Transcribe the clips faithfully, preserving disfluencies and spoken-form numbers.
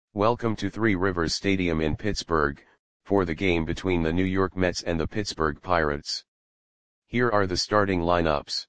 Welcome to Three Rivers Stadium in Pittsburgh, for the game between the New York Mets and the Pittsburgh Pirates. Here are the starting lineups.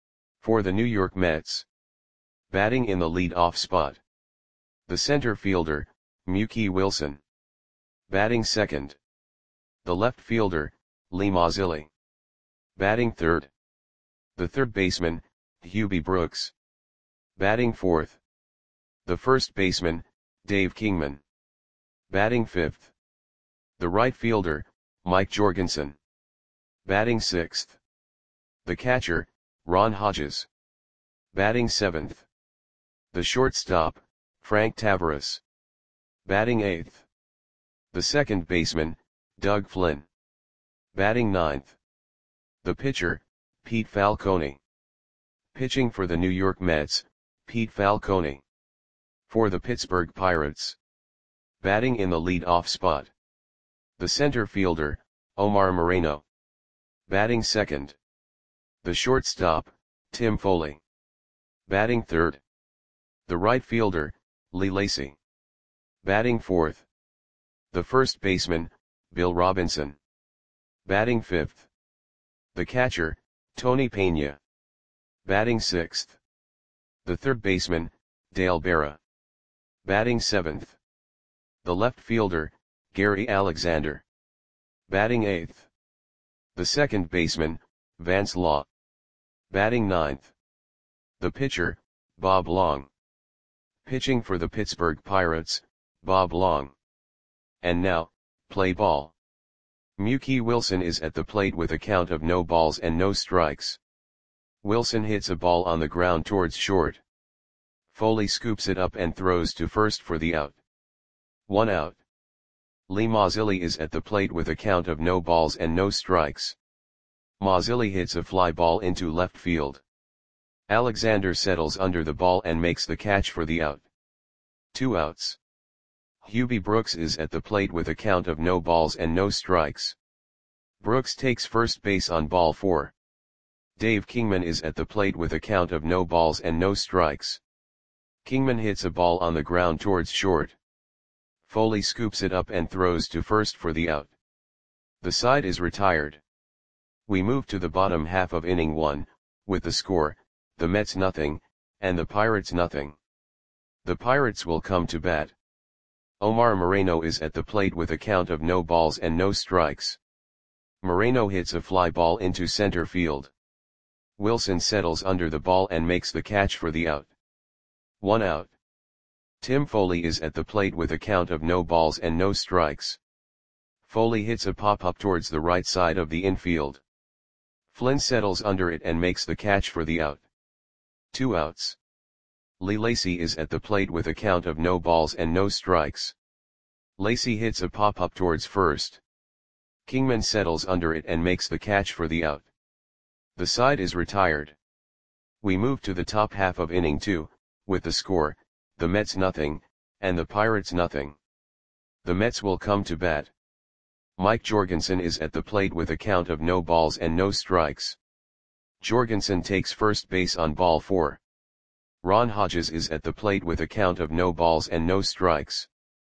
For the New York Mets. Batting in the lead-off spot. The center fielder, Mookie Wilson. Batting second. The left fielder, Lee Mazzilli. Batting third. The third baseman, Hubie Brooks. Batting fourth. The first baseman, Dave Kingman. Batting fifth. The right fielder, Mike Jorgensen. Batting sixth. The catcher, Ron Hodges. Batting seventh. The shortstop, Frank Tavares. Batting eighth. The second baseman, Doug Flynn. Batting ninth. The pitcher, Pete Falcone. Pitching for the New York Mets, Pete Falcone. For the Pittsburgh Pirates. Batting in the lead-off spot. The center fielder, Omar Moreno. Batting second. The shortstop, Tim Foley. Batting third. The right fielder, Lee Lacy. Batting fourth. The first baseman, Bill Robinson. Batting fifth. The catcher, Tony Pena. Batting sixth. The third baseman, Dale Berra. Batting seventh. The left fielder, Gary Alexander. Batting eighth. The second baseman, Vance Law. Batting ninth. The pitcher, Bob Long. Pitching for the Pittsburgh Pirates, Bob Long. And now, play ball. Mookie Wilson is at the plate with a count of no balls and no strikes. Wilson hits a ball on the ground towards short. Foley scoops it up and throws to first for the out. One out. Lee Mazzilli is at the plate with a count of no balls and no strikes. Mazzilli hits a fly ball into left field. Alexander settles under the ball and makes the catch for the out. Two outs. Hubie Brooks is at the plate with a count of no balls and no strikes. Brooks takes first base on ball four. Dave Kingman is at the plate with a count of no balls and no strikes. Kingman hits a ball on the ground towards short. Foley scoops it up and throws to first for the out. The side is retired. We move to the bottom half of inning one, with the score, the Mets nothing, and the Pirates nothing. The Pirates will come to bat. Omar Moreno is at the plate with a count of no balls and no strikes. Moreno hits a fly ball into center field. Wilson settles under the ball and makes the catch for the out. One out. Tim Foley is at the plate with a count of no balls and no strikes. Foley hits a pop-up towards the right side of the infield. Flynn settles under it and makes the catch for the out. Two outs. Lee Lacy is at the plate with a count of no balls and no strikes. Lacy hits a pop-up towards first. Kingman settles under it and makes the catch for the out. The side is retired. We move to the top half of inning two, with the score, the Mets nothing, and the Pirates nothing. The Mets will come to bat. Mike Jorgensen is at the plate with a count of no balls and no strikes. Jorgensen takes first base on ball four. Ron Hodges is at the plate with a count of no balls and no strikes.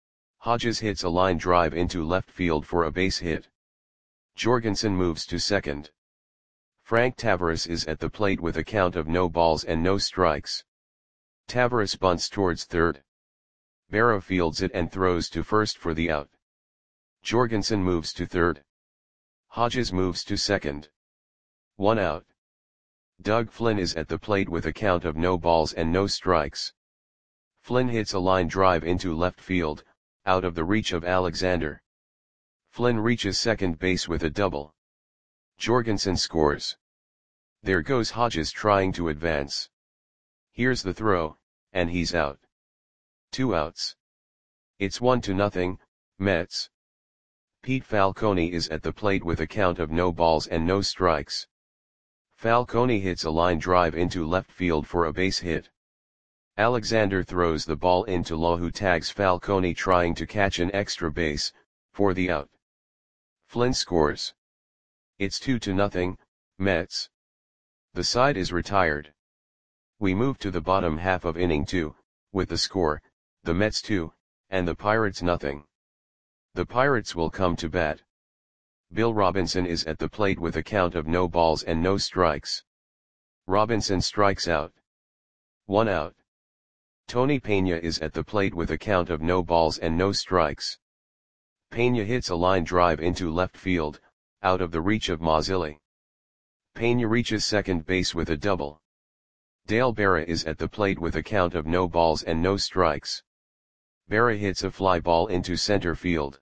Hodges hits a line drive into left field for a base hit. Jorgensen moves to second. Frank Tavares is at the plate with a count of no balls and no strikes. Tavares bunts towards third. Berra fields it and throws to first for the out. Jorgensen moves to third. Hodges moves to second. One out. Doug Flynn is at the plate with a count of no balls and no strikes. Flynn hits a line drive into left field, out of the reach of Alexander. Flynn reaches second base with a double. Jorgensen scores. There goes Hodges trying to advance. Here's the throw, and he's out. Two outs. It's one to nothing, Mets. Pete Falcone is at the plate with a count of no balls and no strikes. Falcone hits a line drive into left field for a base hit. Alexander throws the ball into Law, who tags Falcone trying to catch an extra base, for the out. Flynn scores. It's two to nothing, Mets. The side is retired. We move to the bottom half of inning two, with the score, the Mets two, and the Pirates nothing. The Pirates will come to bat. Bill Robinson is at the plate with a count of no balls and no strikes. Robinson strikes out. One out. Tony Peña is at the plate with a count of no balls and no strikes. Peña hits a line drive into left field, out of the reach of Mazzilli. Peña reaches second base with a double. Dale Berra is at the plate with a count of no balls and no strikes. Berra hits a fly ball into center field.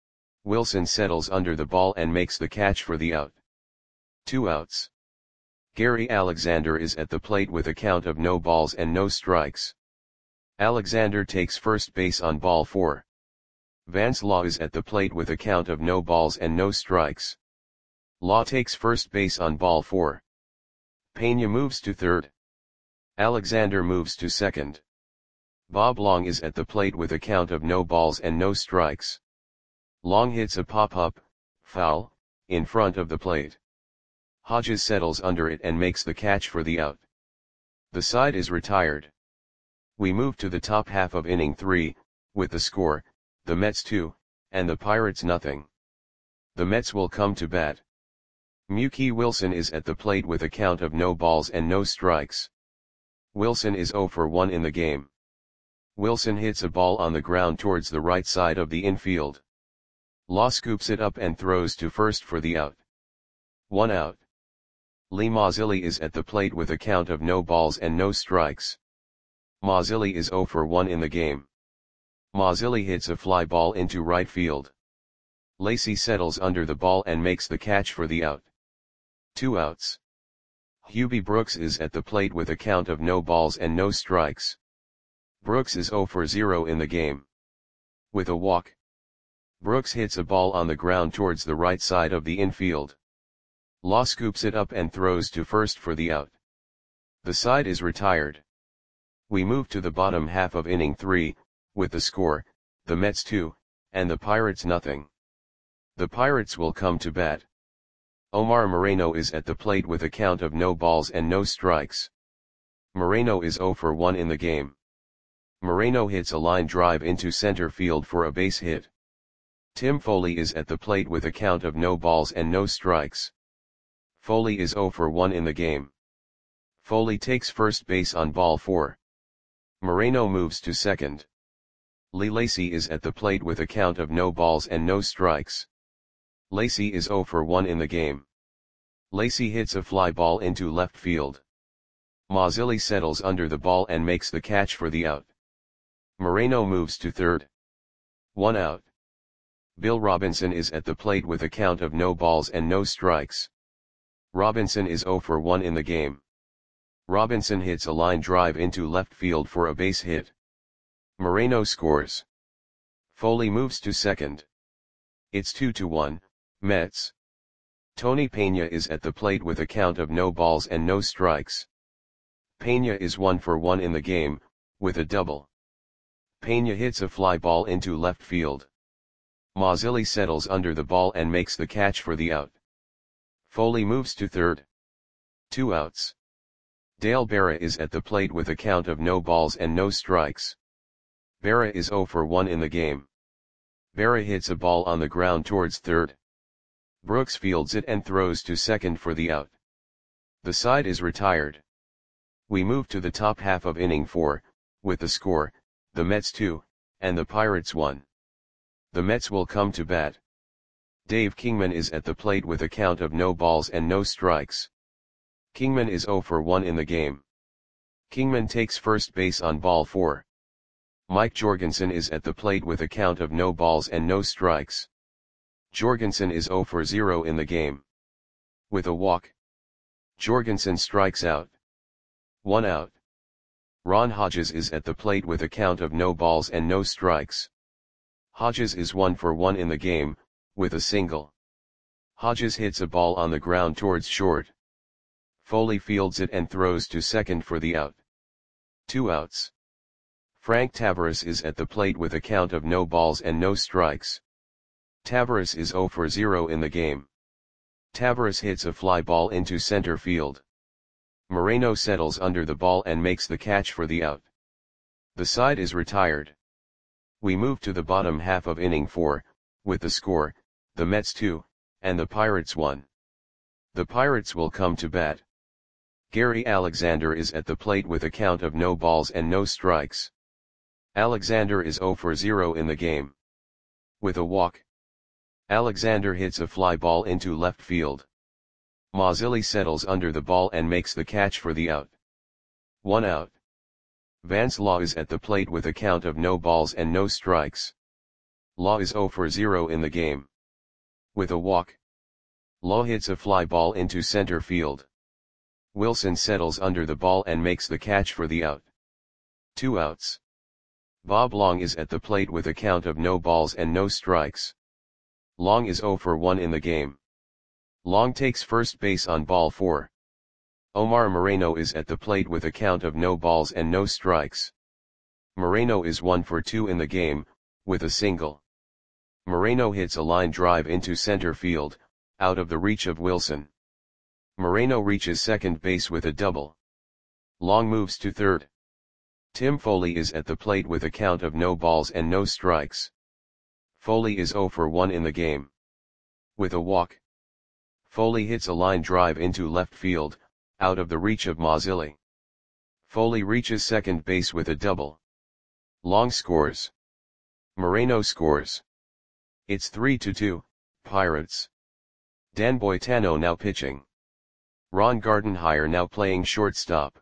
Wilson settles under the ball and makes the catch for the out. Two outs. Gary Alexander is at the plate with a count of no balls and no strikes. Alexander takes first base on ball four. Vance Law is at the plate with a count of no balls and no strikes. Law takes first base on ball four. Peña moves to third. Alexander moves to second. Bob Long is at the plate with a count of no balls and no strikes. Long hits a pop-up, foul, in front of the plate. Hodges settles under it and makes the catch for the out. The side is retired. We move to the top half of inning three, with the score, the Mets two, and the Pirates nothing. The Mets will come to bat. Mookie Wilson is at the plate with a count of no balls and no strikes. Wilson is zero for one in the game. Wilson hits a ball on the ground towards the right side of the infield. Law scoops it up and throws to first for the out. One out. Lee Mazzilli is at the plate with a count of no balls and no strikes. Mazzilli is zero for one in the game. Mazzilli hits a fly ball into right field. Lacy settles under the ball and makes the catch for the out. Two outs. Hubie Brooks is at the plate with a count of no balls and no strikes. Brooks is zero for zero in the game. With a walk. Brooks hits a ball on the ground towards the right side of the infield. Law scoops it up and throws to first for the out. The side is retired. We move to the bottom half of inning three, with the score, the Mets two, and the Pirates nothing. The Pirates will come to bat. Omar Moreno is at the plate with a count of no balls and no strikes. Moreno is zero for one in the game. Moreno hits a line drive into center field for a base hit. Tim Foley is at the plate with a count of no balls and no strikes. Foley is zero for one in the game. Foley takes first base on ball four. Moreno moves to second. Lee Lacy is at the plate with a count of no balls and no strikes. Lacy is zero for one in the game. Lacy hits a fly ball into left field. Mazzilli settles under the ball and makes the catch for the out. Moreno moves to third. One out. Bill Robinson is at the plate with a count of no balls and no strikes. Robinson is zero for one in the game. Robinson hits a line drive into left field for a base hit. Moreno scores. Foley moves to second. It's two to one, Mets. Tony Peña is at the plate with a count of no balls and no strikes. Peña is one for one in the game, with a double. Peña hits a fly ball into left field. Mazzilli settles under the ball and makes the catch for the out. Foley moves to third. Two outs. Dale Berra is at the plate with a count of no balls and no strikes. Berra is zero for one in the game. Berra hits a ball on the ground towards third. Brooks fields it and throws to second for the out. The side is retired. We move to the top half of inning four, with the score, the Mets two, and the Pirates one. The Mets will come to bat. Dave Kingman is at the plate with a count of no balls and no strikes. Kingman is zero for one in the game. Kingman takes first base on ball four. Mike Jorgensen is at the plate with a count of no balls and no strikes. Jorgensen is zero for zero in the game. With a walk. Jorgensen strikes out. One out. Ron Hodges is at the plate with a count of no balls and no strikes. Hodges is one for one in the game, with a single. Hodges hits a ball on the ground towards short. Foley fields it and throws to second for the out. Two outs. Frank Tavares is at the plate with a count of no balls and no strikes. Tavares is zero for zero in the game. Tavares hits a fly ball into center field. Moreno settles under the ball and makes the catch for the out. The side is retired. We move to the bottom half of inning four, with the score, the Mets two, and the Pirates one. The Pirates will come to bat. Gary Alexander is at the plate with a count of no balls and no strikes. Alexander is zero for zero in the game. With a walk, Alexander hits a fly ball into left field. Mazzilli settles under the ball and makes the catch for the out. One out. Vance Law is at the plate with a count of no balls and no strikes. Law is zero for zero in the game. With a walk, Law hits a fly ball into center field. Wilson settles under the ball and makes the catch for the out. Two outs. Bob Long is at the plate with a count of no balls and no strikes. Long is zero for one in the game. Long takes first base on ball four. Omar Moreno is at the plate with a count of no balls and no strikes. Moreno is one for two in the game, with a single. Moreno hits a line drive into center field, out of the reach of Wilson. Moreno reaches second base with a double. Long moves to third. Tim Foley is at the plate with a count of no balls and no strikes. Foley is zero for one in the game. With a walk, Foley hits a line drive into left field, out of the reach of Mazzilli. Foley reaches second base with a double. Long scores. Moreno scores. It's three to two, Pirates. Dan Boitano now pitching. Ron Gardenhire now playing shortstop.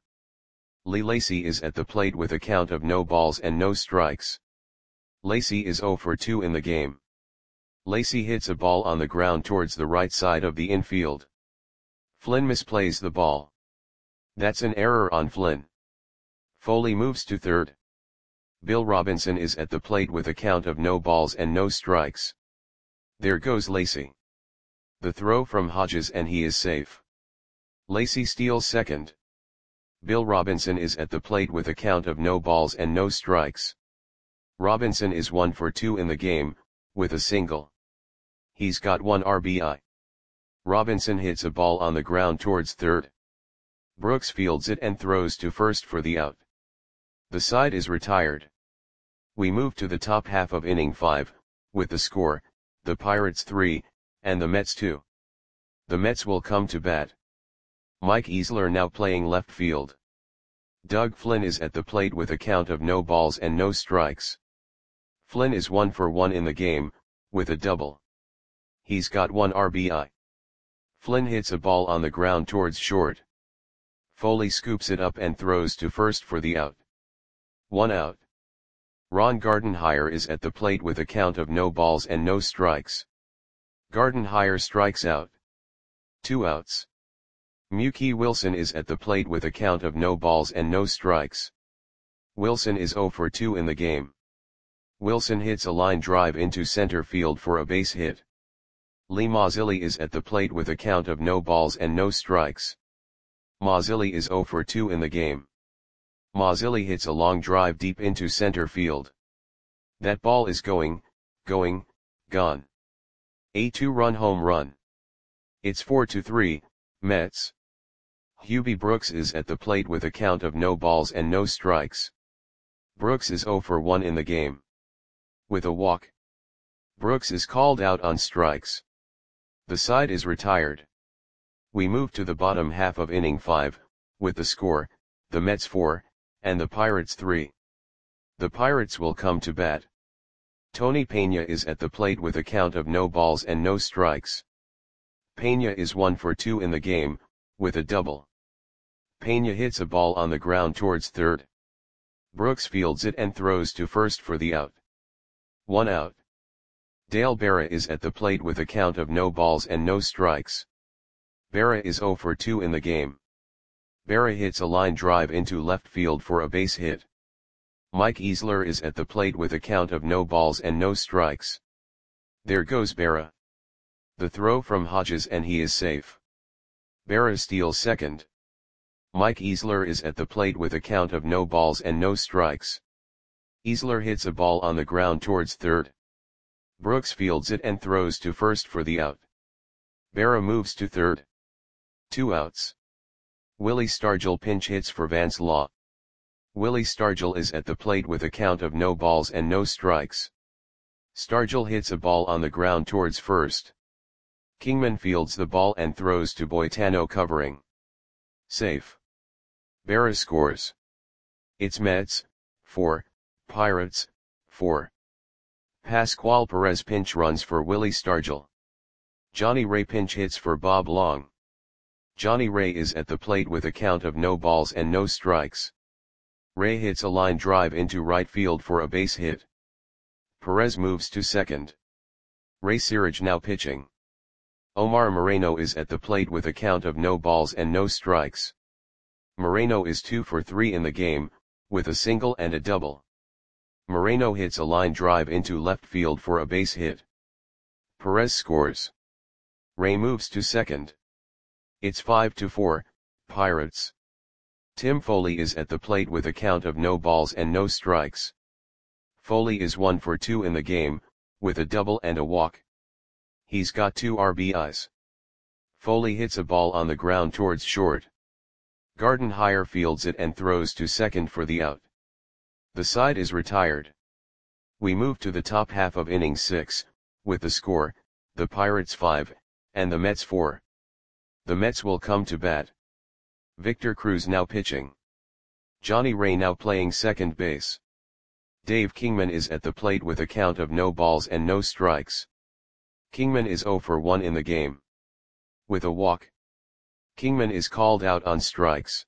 Lee Lacy is at the plate with a count of no balls and no strikes. Lacy is zero for two in the game. Lacy hits a ball on the ground towards the right side of the infield. Flynn misplays the ball. That's an error on Flynn. Foley moves to third. Bill Robinson is at the plate with a count of no balls and no strikes. There goes Lacy. The throw from Hodges and he is safe. Lacy steals second. Bill Robinson is at the plate with a count of no balls and no strikes. Robinson is one for two in the game, with a single. He's got one R B I. Robinson hits a ball on the ground towards third. Brooks fields it and throws to first for the out. The side is retired. We move to the top half of inning five, with the score, the Pirates three, and the Mets two. The Mets will come to bat. Mike Easler now playing left field. Doug Flynn is at the plate with a count of no balls and no strikes. Flynn is one for one in the game, with a double. He's got one R B I. Flynn hits a ball on the ground towards short. Foley scoops it up and throws to first for the out. One out. Ron Gardenhire is at the plate with a count of no balls and no strikes. Gardenhire strikes out. Two outs. Mookie Wilson is at the plate with a count of no balls and no strikes. Wilson is zero for two in the game. Wilson hits a line drive into center field for a base hit. Lee Mazzilli is at the plate with a count of no balls and no strikes. Mazzilli is zero for two in the game. Mazzilli hits a long drive deep into center field. That ball is going, going, gone. A two-run home run. It's four to three, Mets. Hubie Brooks is at the plate with a count of no balls and no strikes. Brooks is zero for one in the game. With a walk, Brooks is called out on strikes. The side is retired. We move to the bottom half of inning five, with the score, the Mets four, and the Pirates three. The Pirates will come to bat. Tony Peña is at the plate with a count of no balls and no strikes. Peña is one for two in the game, with a double. Peña hits a ball on the ground towards third. Brooks fields it and throws to first for the out. One out. Dale Berra is at the plate with a count of no balls and no strikes. Berra is zero for two in the game. Berra hits a line drive into left field for a base hit. Mike Easler is at the plate with a count of no balls and no strikes. There goes Berra. The throw from Hodges and he is safe. Berra steals second. Mike Easler is at the plate with a count of no balls and no strikes. Easler hits a ball on the ground towards third. Brooks fields it and throws to first for the out. Berra moves to third. Two outs. Willie Stargell pinch hits for Vance Law. Willie Stargell is at the plate with a count of no balls and no strikes. Stargell hits a ball on the ground towards first. Kingman fields the ball and throws to Boitano covering. Safe. Berra scores. It's Mets, four, Pirates, four. Pascual Perez pinch runs for Willie Stargell. Johnny Ray pinch hits for Bob Long. Johnny Ray is at the plate with a count of no balls and no strikes. Ray hits a line drive into right field for a base hit. Perez moves to second. Ray Searage now pitching. Omar Moreno is at the plate with a count of no balls and no strikes. Moreno is two for three in the game, with a single and a double. Moreno hits a line drive into left field for a base hit. Perez scores. Ray moves to second. It's five to four, Pirates. Tim Foley is at the plate with a count of no balls and no strikes. Foley is one for two in the game, with a double and a walk. He's got two R B Is. Foley hits a ball on the ground towards short. Gardenhire fields it and throws to second for the out. The side is retired. We move to the top half of inning six, with the score, the Pirates five, and the Mets four. The Mets will come to bat. Victor Cruz now pitching. Johnny Ray now playing second base. Dave Kingman is at the plate with a count of no balls and no strikes. Kingman is zero for one in the game. With a walk. Kingman is called out on strikes.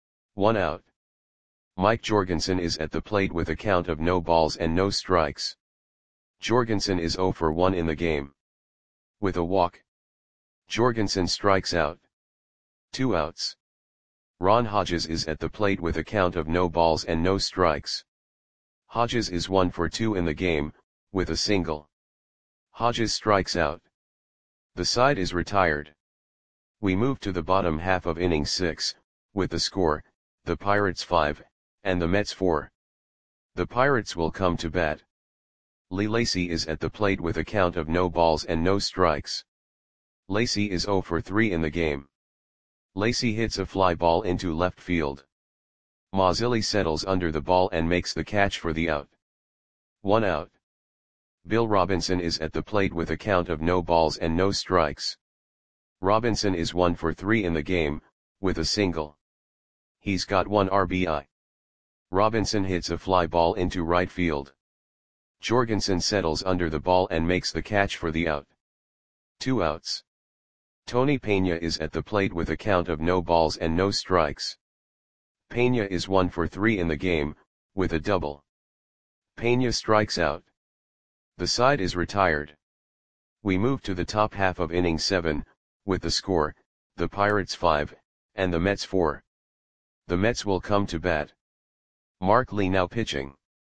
One out. Mike Jorgensen is at the plate with a count of no balls and no strikes. Jorgensen is zero for one in the game. With a walk. Jorgensen strikes out. Two outs. Ron Hodges is at the plate with a count of no balls and no strikes. Hodges is one for two in the game, with a single. Hodges strikes out. The side is retired. We move to the bottom half of inning six, with the score, the Pirates five, and the Mets four. The Pirates will come to bat. Lee Lacy is at the plate with a count of no balls and no strikes. Lacy is zero for three in the game. Lacy hits a fly ball into left field. Mazzilli settles under the ball and makes the catch for the out. One out. Bill Robinson is at the plate with a count of no balls and no strikes. Robinson is one for three in the game, with a single. He's got one R B I. Robinson hits a fly ball into right field. Jorgensen settles under the ball and makes the catch for the out. Two outs. Tony Peña is at the plate with a count of no balls and no strikes. Peña is one for three in the game, with a double. Peña strikes out. The side is retired. We move to the top half of inning seven, with the score, the Pirates five, and the Mets four. The Mets will come to bat. Mark Lee now pitching.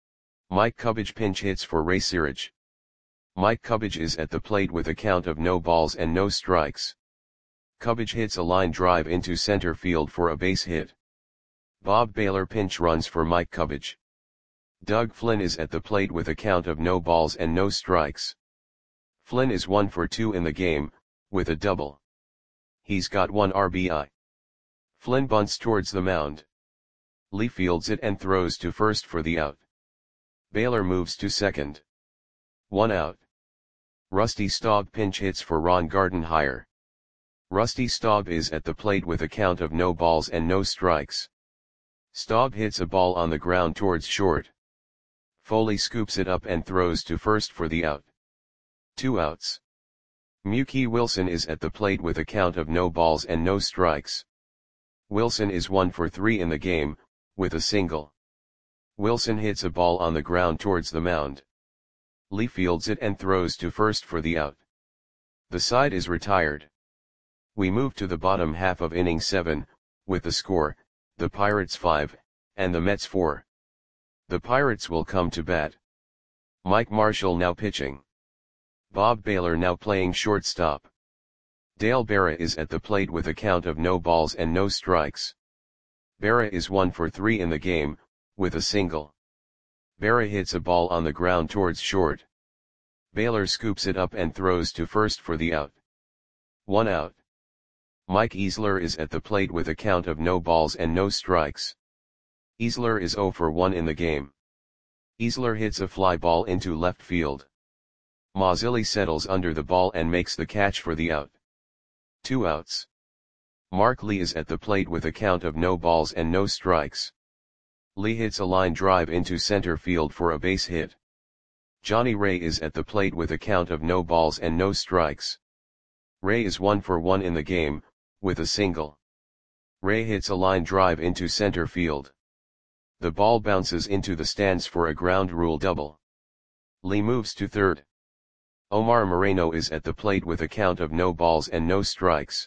Mike Cubbage pinch hits for Ray Searage. Mike Cubbage is at the plate with a count of no balls and no strikes. Cubbage hits a line drive into center field for a base hit. Bob Baylor pinch runs for Mike Cubbage. Doug Flynn is at the plate with a count of no balls and no strikes. Flynn is one for two in the game, with a double. He's got one R B I. Flynn bunts towards the mound. Lee fields it and throws to first for the out. Baylor moves to second. One out. Rusty Staub pinch hits for Ron Gardenhire. Rusty Staub is at the plate with a count of no balls and no strikes. Staub hits a ball on the ground towards short. Foley scoops it up and throws to first for the out. Two outs. Mookie Wilson is at the plate with a count of no balls and no strikes. Wilson is one for three in the game, with a single. Wilson hits a ball on the ground towards the mound. Lee fields it and throws to first for the out. The side is retired. We move to the bottom half of inning seven, with the score, the Pirates five, and the Mets four. The Pirates will come to bat. Mike Marshall now pitching. Bob Baylor now playing shortstop. Dale Berra is at the plate with a count of no balls and no strikes. Berra is one for three in the game, with a single. Berra hits a ball on the ground towards short. Baylor scoops it up and throws to first for the out. One out. Mike Easler is at the plate with a count of no balls and no strikes. Easler is zero for one in the game. Easler hits a fly ball into left field. Mazzilli settles under the ball and makes the catch for the out. Two outs. Mark Lee is at the plate with a count of no balls and no strikes. Lee hits a line drive into center field for a base hit. Johnny Ray is at the plate with a count of no balls and no strikes. Ray is one for one in the game, with a single. Ray hits a line drive into center field. The ball bounces into the stands for a ground rule double. Lee moves to third. Omar Moreno is at the plate with a count of no balls and no strikes.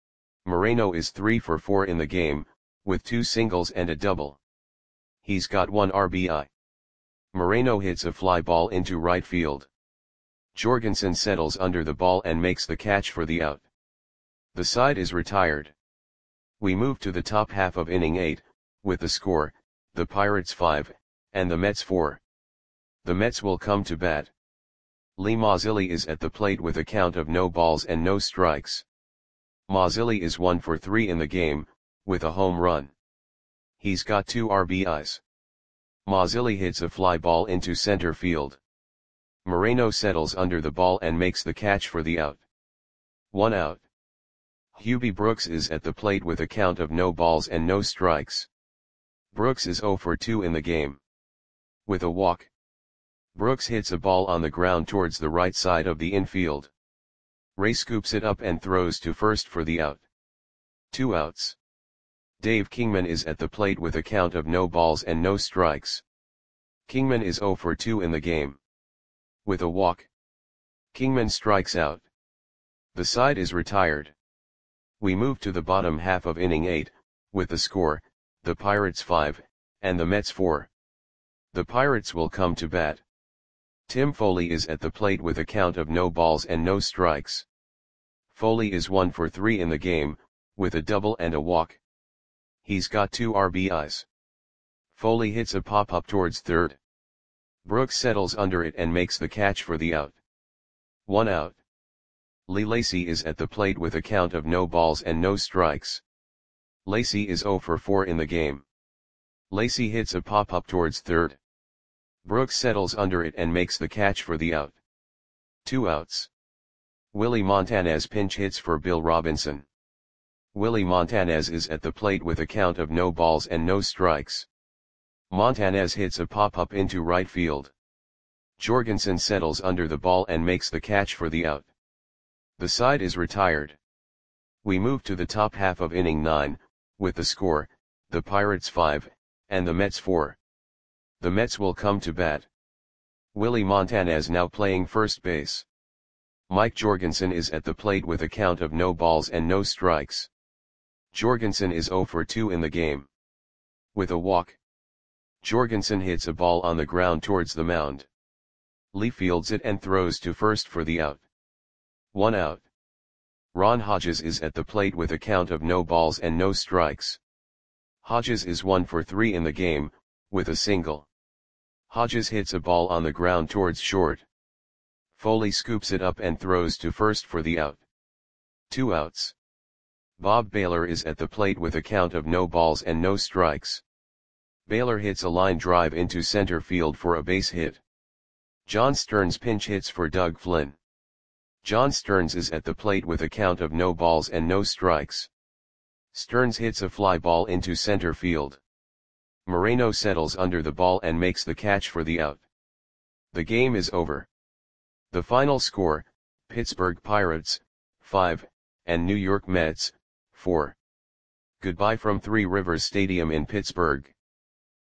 Moreno is three for four in the game, with two singles and a double. He's got one R B I. Moreno hits a fly ball into right field. Jorgensen settles under the ball and makes the catch for the out. The side is retired. We move to the top half of inning eight, with the score, the Pirates five, and the Mets four. The Mets will come to bat. Lee Mazzilli is at the plate with a count of no balls and no strikes. Mazzilli is one for three in the game, with a home run. He's got two R B Is. Mazzilli hits a fly ball into center field. Moreno settles under the ball and makes the catch for the out. One out. Hubie Brooks is at the plate with a count of no balls and no strikes. Brooks is zero for two in the game. With a walk. Brooks hits a ball on the ground towards the right side of the infield. Ray scoops it up and throws to first for the out. Two outs. Dave Kingman is at the plate with a count of no balls and no strikes. Kingman is zero for two in the game. With a walk. Kingman strikes out. The side is retired. We move to the bottom half of inning eight, with the score, the Pirates five, and the Mets four. The Pirates will come to bat. Tim Foley is at the plate with a count of no balls and no strikes. Foley is one for three in the game, with a double and a walk. He's got two R B Is. Foley hits a pop-up towards third. Brooks settles under it and makes the catch for the out. One out. Lee Lacy is at the plate with a count of no balls and no strikes. Lacy is zero for four in the game. Lacy hits a pop-up towards third. Brooks settles under it and makes the catch for the out. Two outs. Willie Montanez pinch hits for Bill Robinson. Willie Montanez is at the plate with a count of no balls and no strikes. Montanez hits a pop-up into right field. Jorgensen settles under the ball and makes the catch for the out. The side is retired. We move to the top half of inning nine, with the score, the Pirates five, and the Mets four. The Mets will come to bat. Willie Montanez now playing first base. Mike Jorgensen is at the plate with a count of no balls and no strikes. Jorgensen is zero for two in the game. With a walk. Jorgensen hits a ball on the ground towards the mound. Lee fields it and throws to first for the out. One out. Ron Hodges is at the plate with a count of no balls and no strikes. Hodges is one for three in the game, with a single. Hodges hits a ball on the ground towards short. Foley scoops it up and throws to first for the out. Two outs. Bob Baylor is at the plate with a count of no balls and no strikes. Baylor hits a line drive into center field for a base hit. John Stearns pinch hits for Doug Flynn. John Stearns is at the plate with a count of no balls and no strikes. Stearns hits a fly ball into center field. Moreno settles under the ball and makes the catch for the out. The game is over. The final score, Pittsburgh Pirates, five, and New York Mets, four. Goodbye from Three Rivers Stadium in Pittsburgh.